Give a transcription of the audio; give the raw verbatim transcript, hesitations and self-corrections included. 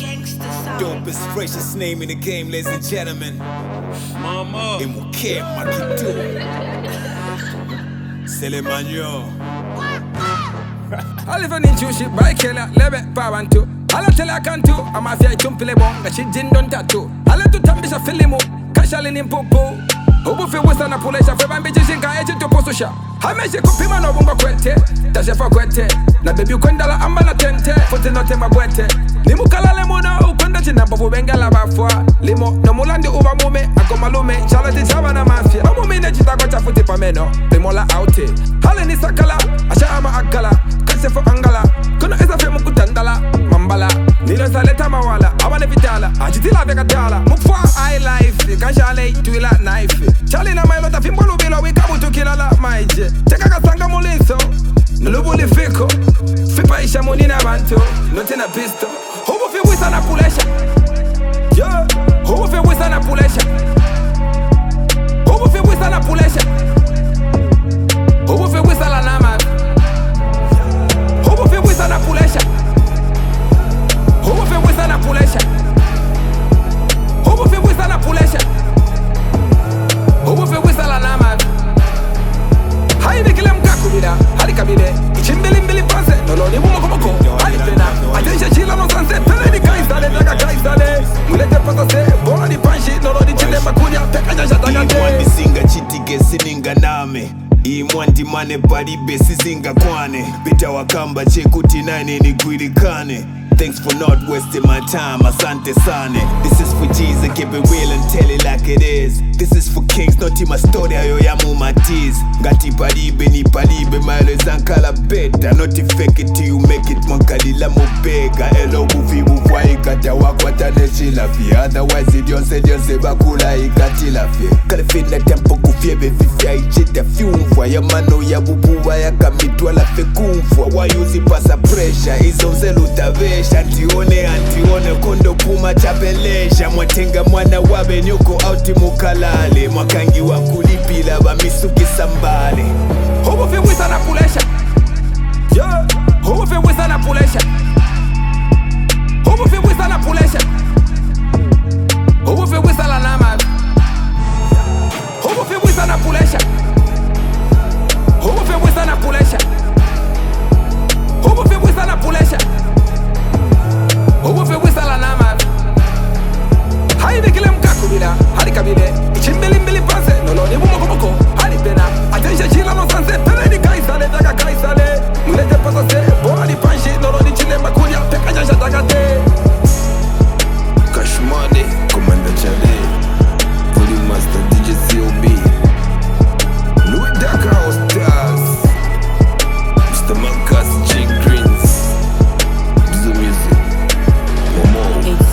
Dopest, freshest name in the game, ladies and gentlemen. Mama. Et mon cœur, Makito. C'est le magnon. I live on in two ship by killer, lebe pawantu. I don't tell I can do. I'm a fair chumpile bon, that she didn't don't tattoo. I let to tambisha filimo, casual in popo. Who feel was an apolation for my bitches in Gaiji to Pososha. I make you copy man over Quete, that's a quete. Na baby Quendala, I'm an attente, put in not in my quete. Limukala Lemona, who conducted number for Bengala Bafua. Limo, no Molandi over Mome, I come Malume, Charlotte Savana Mafia. I'm a minute, I got a foot for Meno, Limola out here. Haleni Sakala, Ashama Akala, Kasefo Angala, Kuna is a Femukutandala, Mambala, Nino Saleta Mawala, Awana Vitala, Ajitila Vegatala, Mukwa, I life, Kashale, Twila knife. Charlie na mailo tafimbolo bila wikabu tukilala maije. Cheka kasanga muliso, nulubuli fiko. Fipa isha munina bantu, notina pisto. Hubu fi wisa na pulesha. Yeah, hubu fi wisa na pulesha. Hubu fi wisa na pulesha. Hubu fi wisa la nama. Hubu fi wisa na pulesha. Hubu fi wisa na pulesha. Hubu fi wisa na pulesha. Who feel whistle and I'm at? How you make them Kakubida? Halikabide, Chimbilin Billy Pase, no Lodi Mumoko, Halipena, Attention Chila on Sunset, tell the guys that they like a guys that they let the Pata say, Bona the Panshi, no Lodi Chile Macunia, Pekajataka. Mwandi singa chitike sininga name. Imwandi mane bari besi zinga kwane. Bita wakamba chekuti nine ni gwirikane. Thanks for not wasting my time, asante sane. This is for Jesus, keep it real and tell it like it is. This is for kings, not in my story, ayo ya mumatiz. Ngati paribe ni paribe, mailo zankala beta. Not to fake it till you make it, mwakalila mubega. Elo bufi bufwa ikata wakwata neshila fi. Otherwise it yonse yonse bakula ikati la fi. Kalifina tempo kufye befifya ichita fiumfwa. Ya mano ya bubuwa ya kamitwa la fe kumfwa. Wayuzi pasa pressure, izonze lutavesha. Antione, antione, kondo kuma chapelesha. Mwatenga mwana wabe nyoko auti mukalale. Mwakangi wa kulipila ba misuki sambale. Hubu fi wisa na pulesha. Yeah, hubu fi wisa na pulesha.